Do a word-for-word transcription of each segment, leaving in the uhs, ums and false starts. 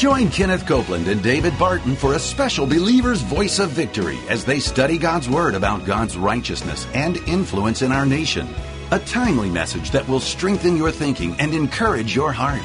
Join Kenneth Copeland and David Barton for a special Believer's Voice of Victory as they study God's Word about God's righteousness and influence in our nation. A timely message that will strengthen your thinking and encourage your heart.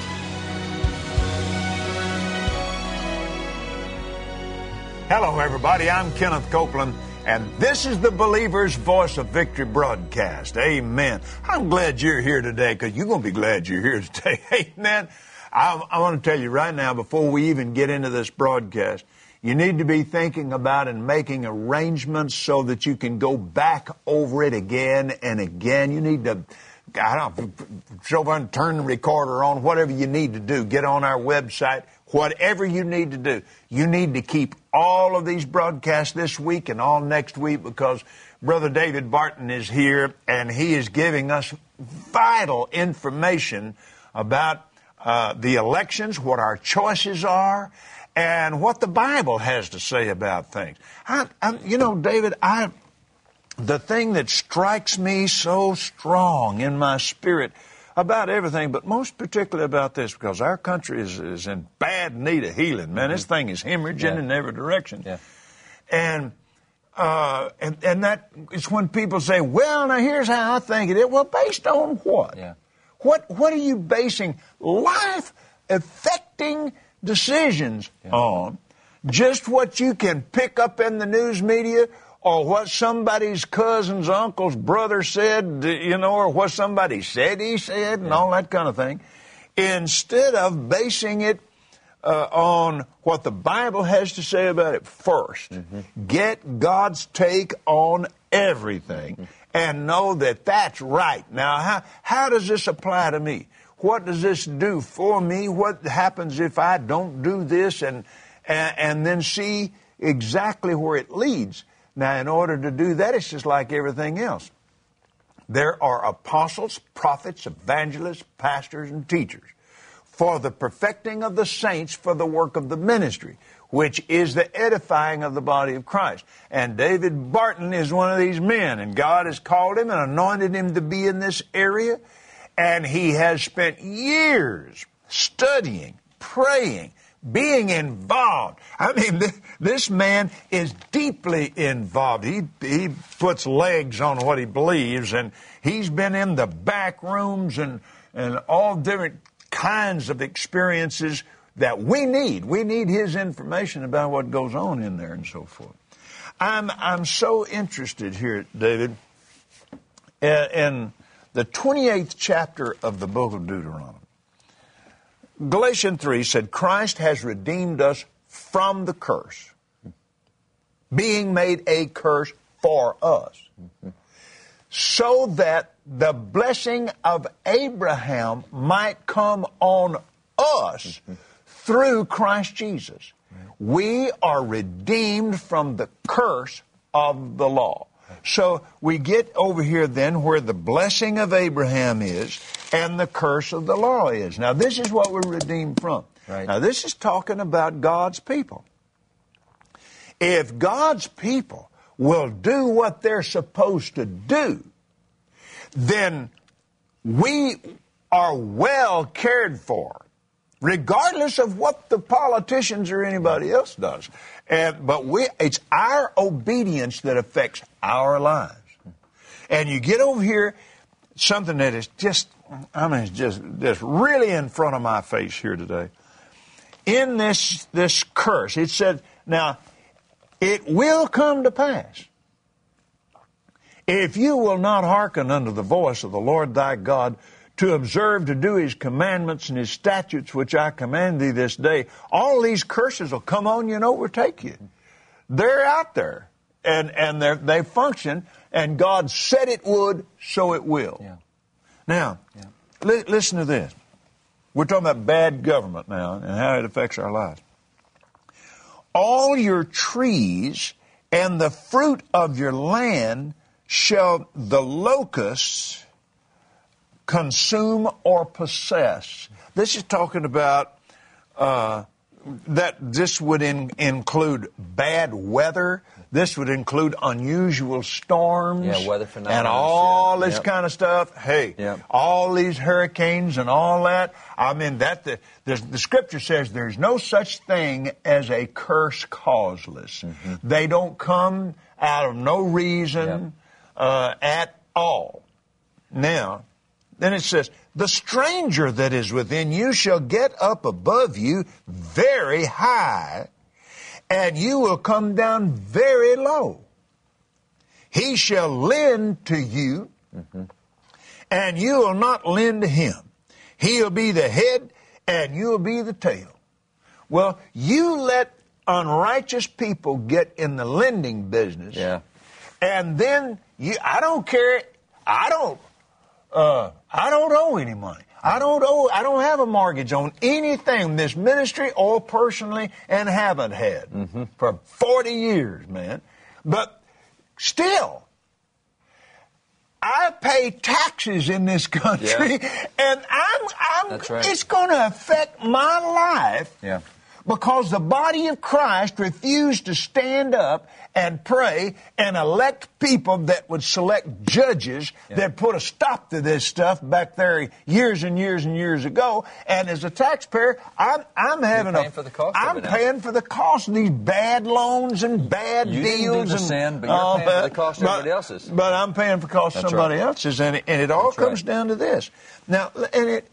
Hello, everybody. I'm Kenneth Copeland, and this is the Believer's Voice of Victory broadcast. Amen. I'm glad you're here today, because you're going to be glad you're here today. Amen. I, I want to tell you right now, before we even get into this broadcast, you need to be thinking about and making arrangements so that you can go back over it again and again. You need to, I don't know, show up and turn the recorder on, whatever you need to do. Get on our website, whatever you need to do. You need to keep all of these broadcasts this week and all next week, because Brother David Barton is here, and he is giving us vital information about Uh, the elections, what our choices are, and what the Bible has to say about things. I, I, you know, David, I, the thing that strikes me so strong in my spirit about everything, but most particularly about this, because our country is, is in bad need of healing, man. Mm-hmm. This thing is hemorrhaging yeah. in every direction. Yeah. And, uh, and, and that is when people say, well, now here's how I think it is. Well, based on what? Yeah. What what are you basing life-affecting decisions yeah. on? Just what you can pick up in the news media, or what somebody's cousin's uncle's brother said, you know, or what somebody said he said, and yeah. all that kind of thing, instead of basing it uh, on what the Bible has to say about it first. Mm-hmm. Get God's take on everything. Mm-hmm. And know that that's right. Now, how, how does this apply to me? What does this do for me? What happens if I don't do this? And, and, and then see exactly where it leads. Now, in order to do that, it's just like everything else. There are apostles, prophets, evangelists, pastors, and teachers for the perfecting of the saints, for the work of the ministry, which is the edifying of the body of Christ. And David Barton is one of these men, and God has called him and anointed him to be in this area, and he has spent years studying, praying, being involved. I mean, this, this man is deeply involved. He, he puts legs on what he believes, and he's been in the back rooms and, and all different kinds of experiences that we need. We need his information about what goes on in there and so forth. I'm I'm so interested here, David, in the twenty-eighth chapter of the book of Deuteronomy. Galatians three said, Christ has redeemed us from the curse, being made a curse for us, so that the blessing of Abraham might come on us through Christ Jesus. We are redeemed from the curse of the law. So we get over here then where the blessing of Abraham is and the curse of the law is. Now, this is what we're redeemed from. Right. Now, this is talking about God's people. If God's people will do what they're supposed to do, then we are well cared for, regardless of what the politicians or anybody else does. And, but we, it's our obedience that affects our lives. And you get over here, something that is just, I mean, it's just, just really in front of my face here today. In this, this curse, it said, now, it will come to pass, if you will not hearken unto the voice of the Lord thy God, to observe to do his commandments and his statutes, which I command thee this day, all these curses will come on you and overtake you. They're out there, and, and they're, they function, and God said it would, so it will. Yeah. Now, yeah. Li- listen to this. We're talking about bad government now and how it affects our lives. All your trees and the fruit of your land shall the locusts consume or possess. This is talking about uh, that this would in, include bad weather. This would include unusual storms Yeah, weather phenomena, and all yeah. this Yep. kind of stuff. Hey, Yep. all these hurricanes and all that. I mean, that the, the, the Scripture says there's no such thing as a curse causeless. Mm-hmm. They don't come out of no reason yep. uh, at all. Now, then it says, the stranger that is within you shall get up above you very high, and you will come down very low. He shall lend to you, mm-hmm. and you will not lend to him. He'll be the head, and you'll be the tail. Well, you let unrighteous people get in the lending business, yeah. and then you, I don't care, I don't, uh, I don't owe any money. I don't owe, I don't have a mortgage on anything in this ministry or personally, and haven't had mm-hmm. for forty years, man. But still, I pay taxes in this country, yeah. and I'm, I'm, That's right. it's going to affect my life. Yeah. Because the body of Christ refused to stand up and pray and elect people that would select judges yeah. that put a stop to this stuff back there years and years and years ago. And as a taxpayer, I'm, I'm having You're paying a, for the cost I'm of it paying now. for the cost of these bad loans and bad you deals. You didn't do the and sin, but you're all paying that. for the cost of but, everybody else's. But I'm paying for the cost of That's somebody right. else's, and it, and it all That's comes right. down to this. Now, and it,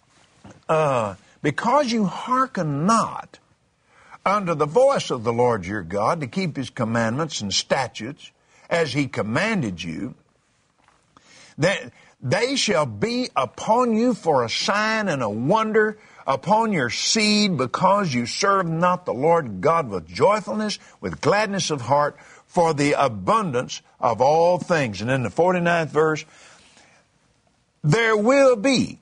uh, because you hearken not under the voice of the Lord your God to keep his commandments and statutes as he commanded you, that they shall be upon you for a sign and a wonder upon your seed, because you serve not the Lord God with joyfulness, with gladness of heart, for the abundance of all things. And in the forty-ninth verse, there will be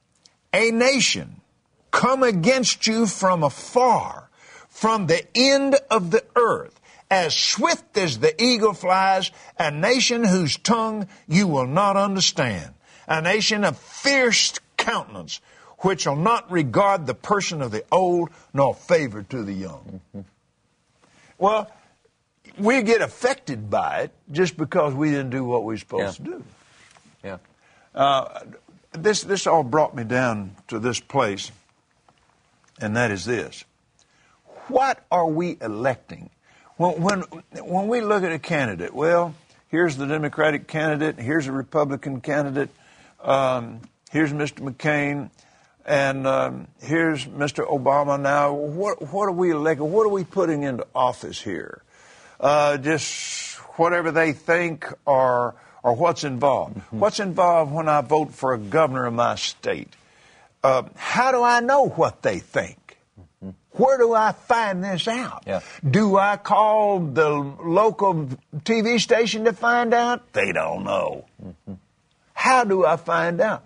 a nation come against you from afar, from the end of the earth, as swift as the eagle flies, a nation whose tongue you will not understand, a nation of fierce countenance, which will not regard the person of the old, nor favor to the young. Mm-hmm. Well, we get affected by it just because we didn't do what we were supposed yeah. to do. Yeah. Uh, this, this all brought me down to this place, and that is this. What are we electing? When, when, when we look at a candidate, well, here's the Democratic candidate, here's a Republican candidate, um, here's Mister McCain, and um, here's Mister Obama now. What, what are we electing? What are we putting into office here? Uh, just whatever they think or, or what's involved. Mm-hmm. What's involved when I vote for a governor of my state? Uh, how do I know what they think? Where do I find this out? Yeah. Do I call the local T V station to find out? They don't know. Mm-hmm. How do I find out?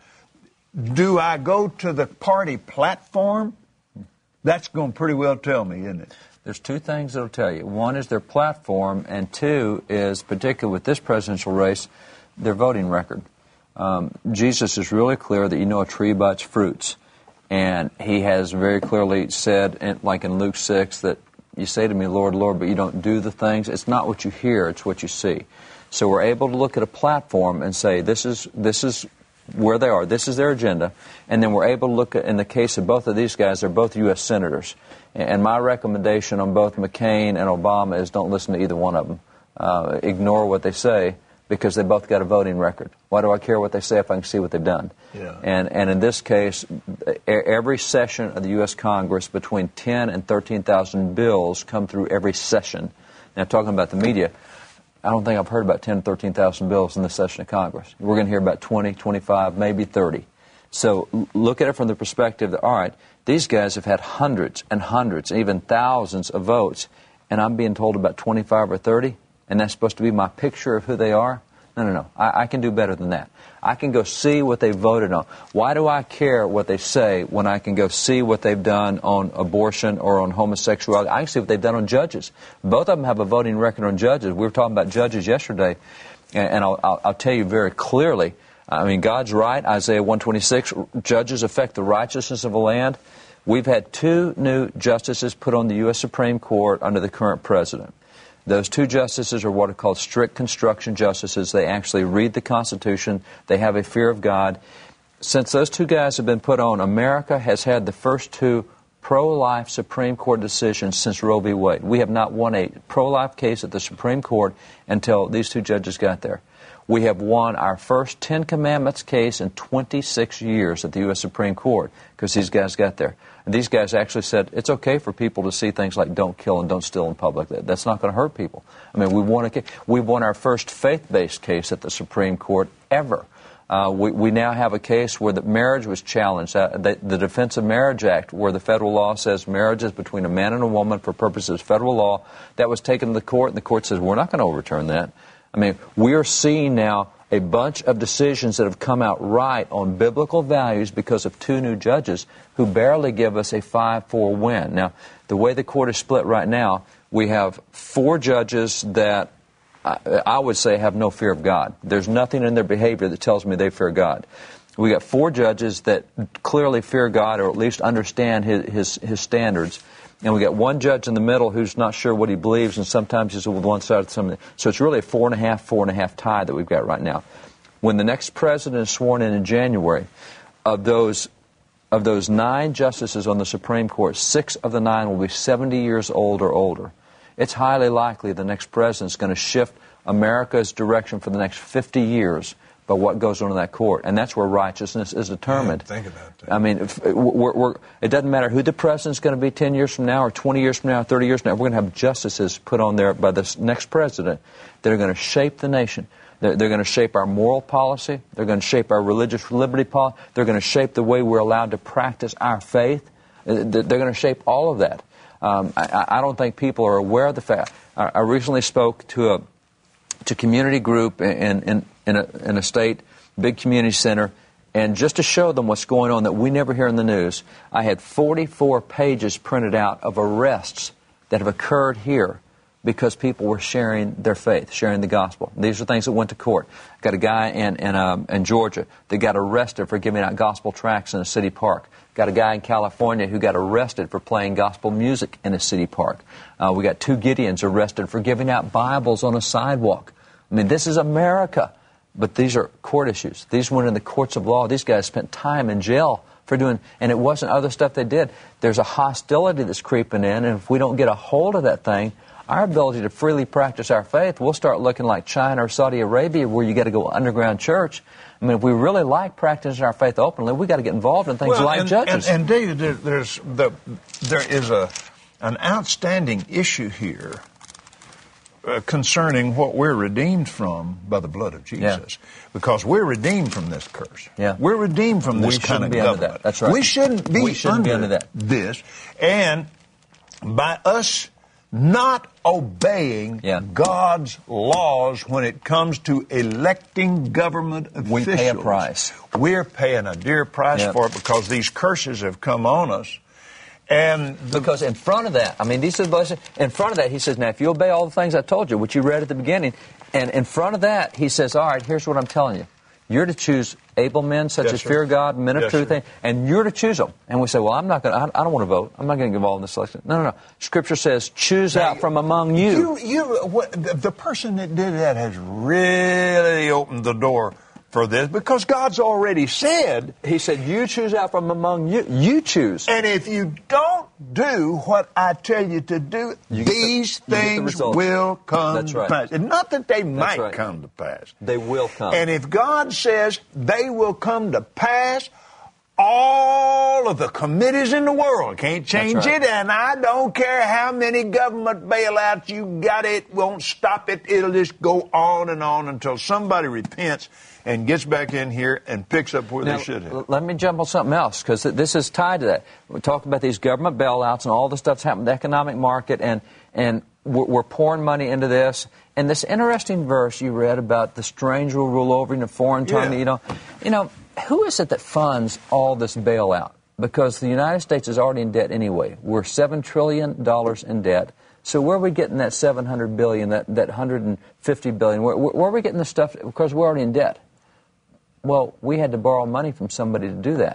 Do I go to the party platform? That's going to pretty well tell me, isn't it? There's two things that'll tell you. One is their platform, and two is, particularly with this presidential race, their voting record. Um, Jesus is really clear that you know a tree by its fruits. And he has very clearly said, in, like in Luke six, that you say to me, Lord, Lord, but you don't do the things. It's not what you hear, it's what you see. So we're able to look at a platform and say, this is this is where they are, this is their agenda. And then we're able to look at, in the case of both of these guys, they're both U S senators. And my recommendation on both McCain and Obama is don't listen to either one of them. Uh, ignore what they say, because they both got a voting record. Why do I care what they say if I can see what they've done? Yeah. And and in this case, every session of the U S Congress, between ten and thirteen thousand bills come through every session. Now, talking about the media, I don't think I've heard about ten or thirteen thousand bills in this session of Congress. We're going to hear about twenty, twenty-five, maybe thirty. So look at it from the perspective that, all right, these guys have had hundreds and hundreds and even thousands of votes, and I'm being told about twenty-five or thirty, and that's supposed to be my picture of who they are? No, no, no. I, I can do better than that. I can go see what they voted on. Why do I care what they say when I can go see what they've done on abortion or on homosexuality? I can see what they've done on judges. Both of them have a voting record on judges. We were talking about judges yesterday, and, and I'll, I'll, I'll tell you very clearly, I mean, God's right. Isaiah one twenty-six, judges affect the righteousness of a land. We've had two new justices put on the U S Supreme Court under the current president. Those two justices are what are called strict construction justices. They actually read the Constitution. They have a fear of God. Since those two guys have been put on, America has had the first two pro-life Supreme Court decisions since Roe v. Wade. We have not won a pro-life case at the Supreme Court until these two judges got there. We have won our first Ten Commandments case in twenty-six years at the U S Supreme Court because these guys got there. And these guys actually said it's okay for people to see things like don't kill and don't steal in public. That's not going to hurt people. I mean, we won a, we won our first faith-based case at the Supreme Court ever. Uh, we, we now have a case where the marriage was challenged, uh, the, the Defense of Marriage Act, where the federal law says marriage is between a man and a woman for purposes of federal law. That was taken to the court, and the court says we're not going to overturn that. I mean, we are seeing now a bunch of decisions that have come out right on biblical values because of two new judges who barely give us a five four win. Now, the way the court is split right now, we have four judges that I, I would say have no fear of God. There's nothing in their behavior that tells me they fear God. We got four judges that clearly fear God or at least understand his, his, his standards. And we got one judge in the middle who's not sure what he believes, and sometimes he's with one side of something. So it's really a four and a half, four and a half tie that we've got right now. When the next president is sworn in in January, of those of those nine justices on the Supreme Court, six of the nine will be seventy years old or older. It's highly likely the next president is going to shift America's direction for the next fifty years by what goes on in that court, and that's where righteousness is determined. Yeah, think about that. I mean, if, we're, we're, it doesn't matter who the president's going to be ten years from now or twenty years from now or thirty years from now. We're going to have justices put on there by this next president that are going to shape the nation. They're, they're going to shape our moral policy. They're going to shape our religious liberty policy. They're going to shape the way we're allowed to practice our faith. They're going to shape all of that. Um, I, I don't think people are aware of the fact. I, I recently spoke to a to community group in in in a, in a state, big community center, and just to show them what's going on that we never hear in the news, I had forty-four pages printed out of arrests that have occurred here because people were sharing their faith, sharing the gospel. These are things that went to court. Got a guy in in, um, in Georgia that got arrested for giving out gospel tracts in a city park. Got a guy in California who got arrested for playing gospel music in a city park. Uh, we got two Gideons arrested for giving out Bibles on a sidewalk. I mean, this is America. But these are court issues. These went in the courts of law. These guys spent time in jail for doing, and it wasn't other stuff they did. There's a hostility that's creeping in, and if we don't get a hold of that thing, our ability to freely practice our faith, we'll start looking like China or Saudi Arabia, where you got to go underground church. I mean, if we really like practicing our faith openly, we got to get involved in things well, like and, judges. And, and David, there, there's the there is a an outstanding issue here uh, concerning what we're redeemed from by the blood of Jesus, yeah. because we're redeemed from this curse. Yeah. We're redeemed from this we kind of be government. Under that. That's right. We shouldn't be, we shouldn't under be under that. this, and by us not obeying yeah. God's laws when it comes to electing government officials. We pay a price. We're paying a dear price yeah. for it because these curses have come on us. And the, because in front of that, I mean, these are the blessings. In front of that, he says, now, if you obey all the things I told you, which you read at the beginning, and in front of that, he says, all right, here's what I'm telling you. You're to choose able men such yes, as sir. fear God, men of yes, truth, sir. and you're to choose them. And we say, well, I'm not going to, I don't want to vote. I'm not going to get involved in this election. No, no, no. Scripture says, choose now, out from among you. You, you what, the, the person that did that has really opened the door for this, because God's already said. He said, you choose out from among you. You choose. And if you don't do what I tell you to do, you these the, things the will come That's right. to pass. And not that they might right. come to pass. They will come. And if God says they will come to pass, all of the committees in the world can't change right. it, and I don't care how many government bailouts you got, it won't stop it. It'll just go on and on until somebody repents and gets back in here and picks up where now, they should have. Let me jump on something else, because this is tied to that. We're talking about these government bailouts and all the stuff's happening in the economic market, and, and we're, we're pouring money into this. And this interesting verse you read about the stranger will rule over in a foreign tongue, yeah. you know, you know, who is it that funds all this bailout? Because the United States is already in debt anyway. We're seven trillion dollars in debt. So where are we getting that seven hundred billion dollars, that, that one hundred fifty billion dollars? Where, where are we getting the stuff? Because we're already in debt. Well, we had to borrow money from somebody to do that.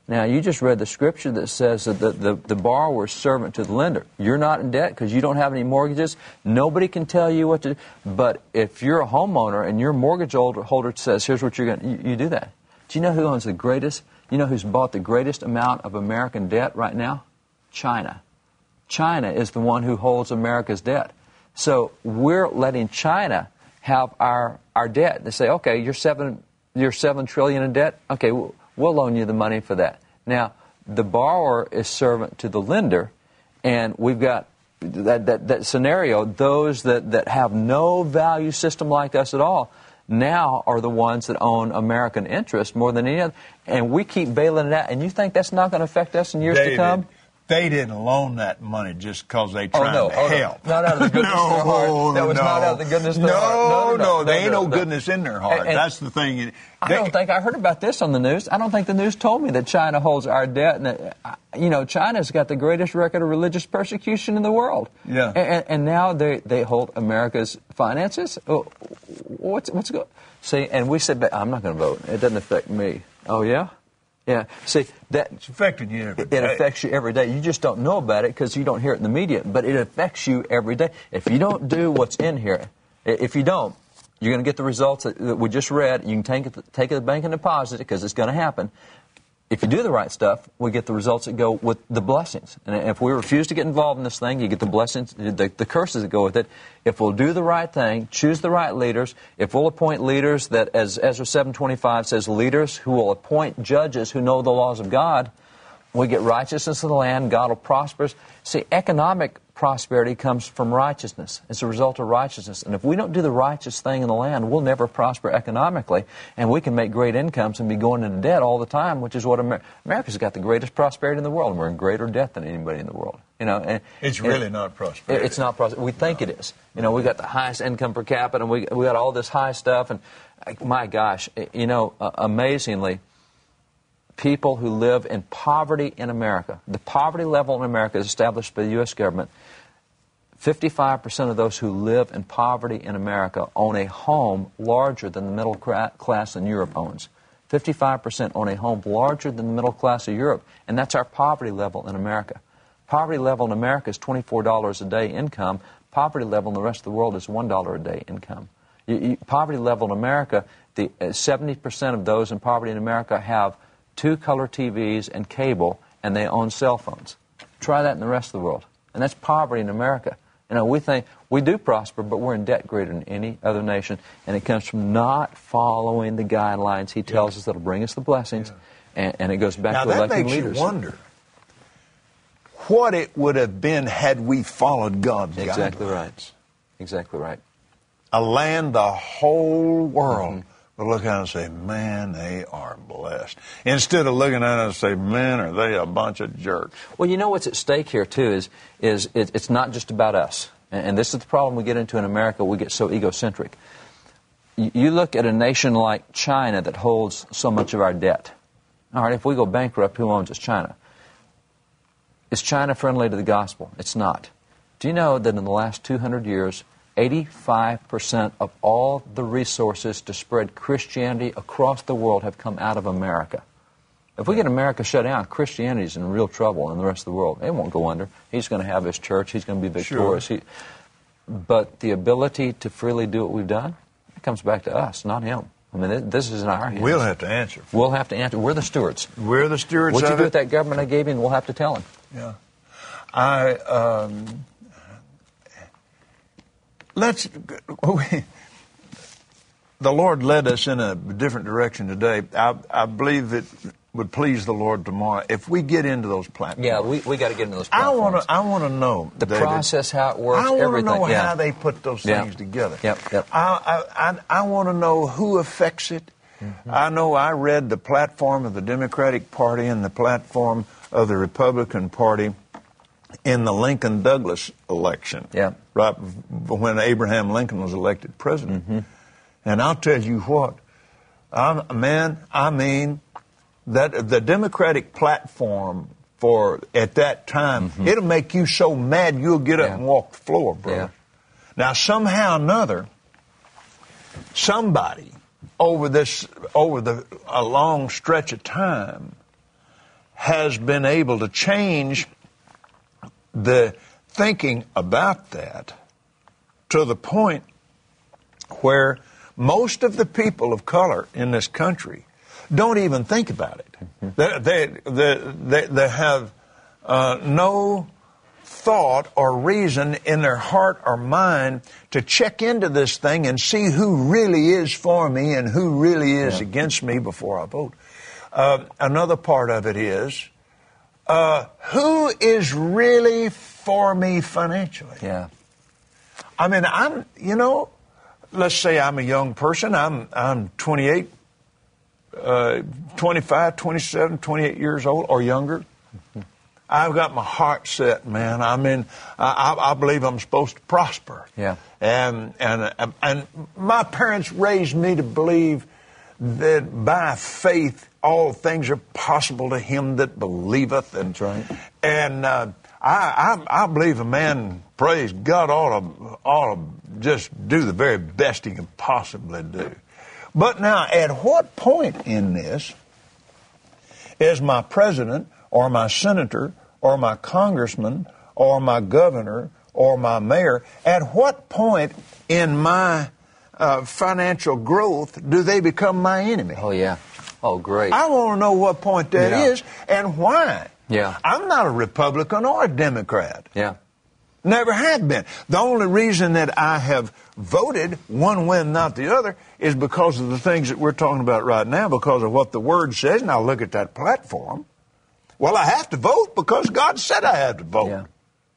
Now, you just read the scripture that says that the, the, the borrower is servant to the lender. You're not in debt because you don't have any mortgages. Nobody can tell you what to do. But if you're a homeowner and your mortgage holder says, here's what you're going to, you, you do that. Do you know who owns the greatest, you know who's bought the greatest amount of American debt right now? China. China is the one who holds America's debt. So we're letting China have our, our debt. They say, okay, you're seven, you're seven trillion in debt. Okay, we'll, we'll loan you the money for that. Now, the borrower is servant to the lender, and we've got that, that, that scenario. Those that, that have no value system like us at all now are the ones that own American interest more than any other. And we keep bailing it out. And you think that's not going to affect us in years David, to come? They didn't loan that money just because they Oh, tried no. to Oh, help. no. Not out of the goodness no, of their heart. That was no. not out of the goodness of their no, heart. No, no, no. There ain't no, no, no. goodness in their heart. And- and That's the thing. They, I don't think I heard about this on the news. I don't think the news told me that China holds our debt. And that, uh, you know, China's got the greatest record of religious persecution in the world. Yeah. And, and now they, they hold America's finances. Oh, what's what's going? See, and we said, I'm not going to vote. It doesn't affect me. Oh yeah. Yeah. See, that It's affecting you every it day. affects you every day. You just don't know about it because you don't hear it in the media. But it affects you every day. If you don't do what's in here, if you don't, you're going to get the results that we just read. You can take it, take it to the bank and deposit it because it's going to happen. If you do the right stuff, we get the results that go with the blessings. And if we refuse to get involved in this thing, you get the blessings, the, the curses that go with it. If we'll do the right thing, choose the right leaders, if we'll appoint leaders that, as Ezra seven twenty-five says, leaders who will appoint judges who know the laws of God, we get righteousness in the land, God will prosper us. See, economic prosperity comes from righteousness. It's a result of righteousness. And if we don't do the righteous thing in the land, we'll never prosper economically. And we can make great incomes and be going into debt all the time, which is what Amer- America's got the greatest prosperity in the world. And we're in greater debt than anybody in the world. You know, and, It's and really not prosperity. It's not prosperity. We think it is. You know, we got the highest income per capita, and we we got all this high stuff. And my gosh, you know, uh, amazingly, people who live in poverty in America, the poverty level in America is established by the U S government. fifty-five percent of those who live in poverty in America own a home larger than the middle class in Europe owns. fifty-five percent own a home larger than the middle class of Europe, and that's our poverty level in America. Poverty level in America is twenty-four dollars a day income. Poverty level in the rest of the world is one dollar a day income. You, you, poverty level in America, the uh, seventy percent of those in poverty in America have two color T Vs and cable, and they own cell phones. Try that in the rest of the world. And that's poverty in America. You know, we think we do prosper, but we're in debt greater than any other nation, and it comes from not following the guidelines he tells yeah. us that'll bring us the blessings, yeah. and, and it goes back now, to electing leaders. Now, that makes leaders. you wonder what it would have been had we followed God's Exactly guidelines. right. Exactly right. A land the whole world mm-hmm. would look at it and say, man, they are blessed. Instead of looking at it and say, man, are they a bunch of jerks? Well, you know what's at stake here, too, is is it, it's not just about us. And, and this is the problem we get into in America. We get so egocentric. You, you look at a nation like China that holds so much of our debt. All right, if we go bankrupt, who owns us? China. Is China friendly to the gospel? It's not. Do you know that in the last two hundred years, eighty-five percent of all the resources to spread Christianity across the world have come out of America? If we get America shut down, Christianity's in real trouble in the rest of the world. It won't go under. He's going to have his church. He's going to be victorious. Sure. He, but the ability to freely do what we've done, it comes back to us, not him. I mean, this is in our hands. We'll have to answer. We'll have to answer. We're the stewards. We're the stewards What of you do it. with that government I gave you, and we'll have to tell him. Yeah. I, um, let's, the Lord led us in a different direction today. I, I believe it would please the Lord tomorrow if we get into those platforms. Yeah, we, we got to get into those I platforms. want to I want to know the David, process, how it works, I want to everything. know yeah. how they put those Yeah. things together. Yep, yep. I I, I, I want to know who affects it. Mm-hmm. I know I read the platform of the Democratic Party and the platform of the Republican Party in the Lincoln-Douglas election. Yeah. Right when Abraham Lincoln was elected president. Mm-hmm. And I'll tell you what, I'm, man, I mean, that the Democratic platform for at that time, mm-hmm. it'll make you so mad you'll get up yeah. and walk the floor, brother. Yeah. Now, somehow or another, somebody over this over the a long stretch of time has been able to change the thinking about that to the point where most of the people of color in this country don't even think about it. Mm-hmm. They, they, they, they, they have uh, no thought or reason in their heart or mind to check into this thing and see who really is for me and who really is yeah. against me before I vote. Uh, another part of it is, uh, who is really for me financially? Yeah. I mean, I'm, you know, let's say I'm a young person. I'm, I'm twenty-eight, uh, twenty-five, twenty-seven, twenty-eight years old or younger. Mm-hmm. I've got my heart set, man. I mean, I, I believe I'm supposed to prosper. Yeah. And, and, and my parents raised me to believe that by faith all things are possible to him that believeth. And, That's right. And uh, I, I, I believe a man, praise God, ought to, ought to just do the very best he can possibly do. But now, at what point in this is my president or my senator or my congressman or my governor or my mayor, at what point in my uh, financial growth do they become my enemy? Oh, yeah. Oh, great. I want to know what point that yeah. is and why. Yeah. I'm not a Republican or a Democrat. Yeah. Never have been. The only reason that I have voted one way and not the other is because of the things that we're talking about right now, because of what the Word says, and I look at that platform. Well, I have to vote because God said I had to vote. Yeah.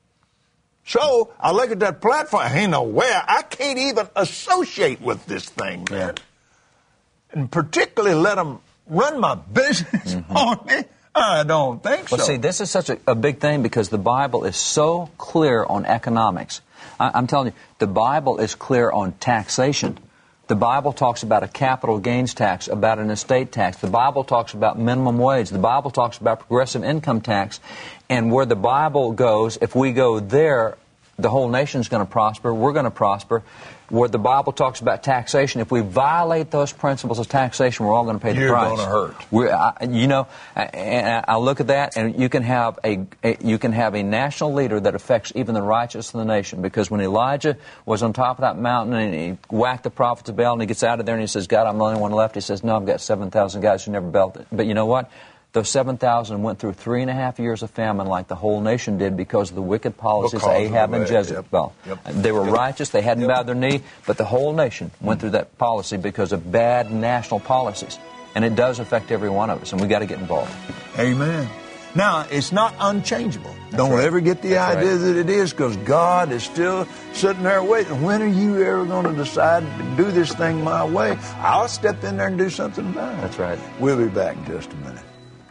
So I look at that platform, ain't no way, I can't even associate with this thing, man. Yeah. And particularly let them run my business mm-hmm. on me. I don't think well, so. See, this is such a, a big thing because the Bible is so clear on economics. I, I'm telling you, the Bible is clear on taxation. The Bible talks about a capital gains tax, about an estate tax. The Bible talks about minimum wage. The Bible talks about progressive income tax. And where the Bible goes, if we go there, the whole nation's going to prosper. We're going to prosper. Where the Bible talks about taxation, if we violate those principles of taxation, we're all going to pay the You're price. You're going to hurt. We're, I, you know, and I look at that, and you can have a, a you can have a national leader that affects even the righteous of the nation. Because when Elijah was on top of that mountain and he whacked the prophets of Baal, and he gets out of there and he says, "God, I'm the only one left." He says, "No, I've got seven thousand guys who never belted." But you know what? Those seven thousand went through three and a half years of famine like the whole nation did because of the wicked policies because of Ahab of and Jezebel. Yep. Yep. They were yep. righteous. They hadn't yep. bowed their knee, but the whole nation went through that policy because of bad national policies. And it does affect every one of us, and we've got to get involved. Amen. Now, it's not unchangeable. That's Don't right. ever get the That's idea right. that it is, because God is still sitting there waiting. When are you ever going to decide to do this thing my way? I'll step in there and do something about it. That's right. We'll be back in just a minute.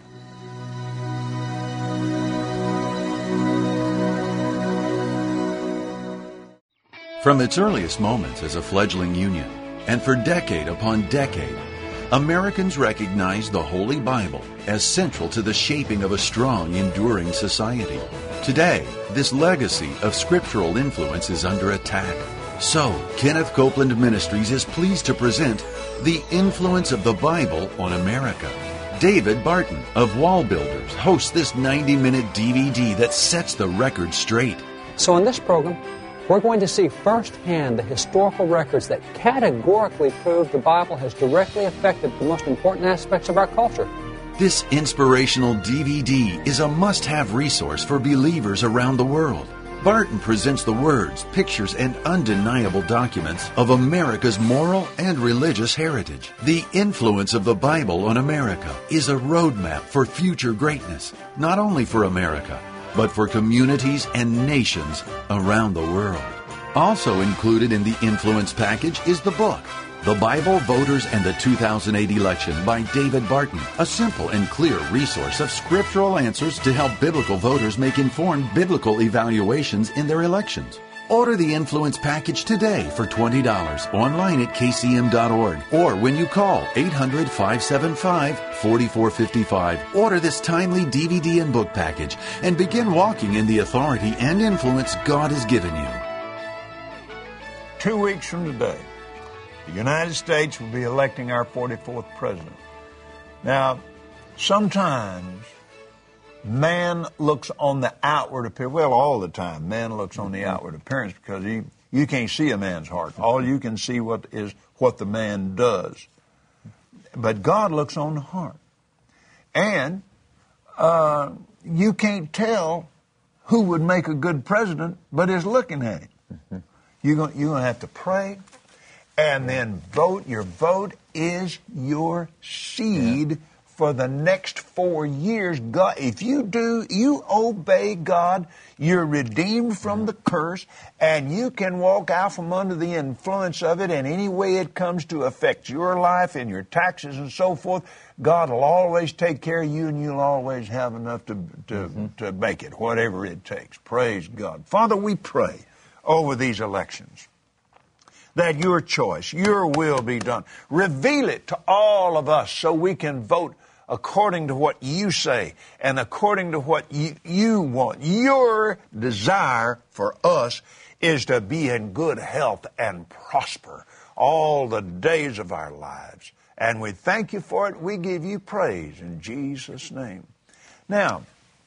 From its earliest moments as a fledgling union, and for decade upon decade, Americans recognized the Holy Bible as central to the shaping of a strong, enduring society. Today, this legacy of scriptural influence is under attack. So, Kenneth Copeland Ministries is pleased to present The Influence of the Bible on America. David Barton of Wall Builders hosts this ninety-minute D V D that sets the record straight. So in this program, we're going to see firsthand the historical records that categorically prove the Bible has directly affected the most important aspects of our culture. This inspirational D V D is a must-have resource for believers around the world. Barton presents the words, pictures, and undeniable documents of America's moral and religious heritage. The Influence of the Bible on America is a roadmap for future greatness, not only for America, but for communities and nations around the world. Also included in the Influence package is the book, The Bible, Voters, and the two thousand eight Election by David Barton, a simple and clear resource of scriptural answers to help biblical voters make informed biblical evaluations in their elections. Order the Influence package today for twenty dollars online at k c m dot org or when you call eight hundred, five seven five, four four five five. Order this timely D V D and book package and begin walking in the authority and influence God has given you. Two weeks from today, the United States will be electing our forty-fourth president. Now, sometimes man looks on the outward appearance. Well, all the time, man looks on the outward appearance because he, you can't see a man's heart. All you can see what is what the man does. But God looks on the heart. And uh, you can't tell who would make a good president but is looking at him. Mm-hmm. You're going you're going to have to pray and then vote. Your vote is your seed. Yeah. For the next four years, God, if you do, you obey God, you're redeemed from the curse, and you can walk out from under the influence of it in any way it comes to affect your life and your taxes and so forth. God will always take care of you, and you'll always have enough to to, mm-hmm. to make it, whatever it takes. Praise God. Father, we pray over these elections that your choice, your will be done. Reveal it to all of us so we can vote according to what you say and according to what you, you want. Your desire for us is to be in good health and prosper all the days of our lives. And we thank you for it. We give you praise in Jesus' name. Now,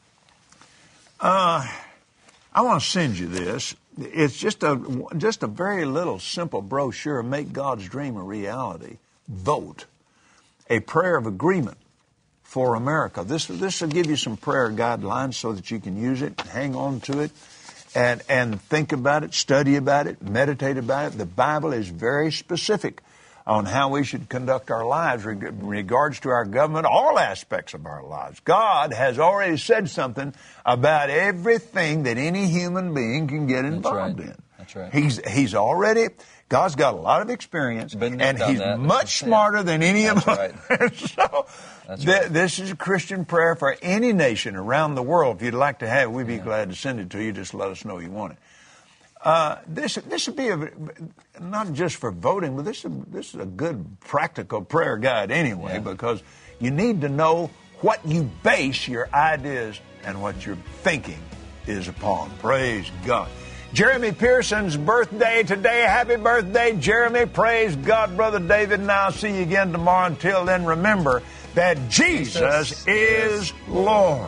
uh, I want to send you this. It's just a just a very little simple brochure. Make God's dream a reality. Vote. A prayer of agreement for America. This this will give you some prayer guidelines so that you can use it, hang on to it, and and think about it, study about it, meditate about it. The Bible is very specific on how we should conduct our lives in regards to our government, all aspects of our lives. God has already said something about everything that any human being can get involved That's right. in. That's right. He's he's already God's got a lot of experience, Been and He's that. much smarter than any That's of us. Right. so That's th- right. this is a Christian prayer for any nation around the world. If you'd like to have it, we'd be yeah. glad to send it to you. Just let us know you want it. Uh, this this would be a, not just for voting, but this is, this is a good practical prayer guide anyway, yeah. because you need to know what you base your ideas and what your thinking is upon. Praise God. Jeremy Pearson's birthday today. Happy birthday, Jeremy. Praise God, Brother David, and I'll see you again tomorrow. Until then, remember that Jesus, Jesus is Lord.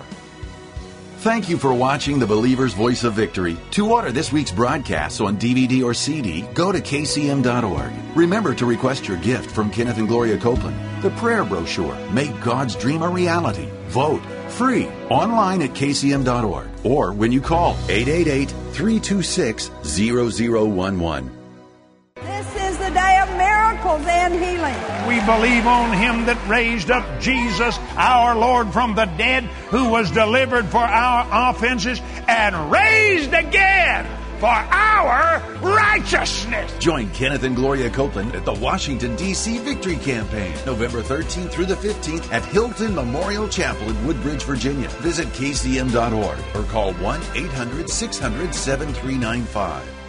Thank you for watching The Believer's Voice of Victory. To order this week's broadcasts on D V D or C D, go to K C M dot org. Remember to request your gift from Kenneth and Gloria Copeland, the prayer brochure, Make God's Dream a Reality. Vote free online at K C M dot org or when you call eight eight eight, three two six, zero zero one one. This is the day of miracles and healing. We believe on Him that raised up Jesus, our Lord, from the dead, who was delivered for our offenses and raised again for our righteousness. Join Kenneth and Gloria Copeland at the Washington, D C Victory Campaign, November thirteenth through the fifteenth at Hilton Memorial Chapel in Woodbridge, Virginia. Visit K C M dot org or call one eight hundred, six hundred, seven three nine five.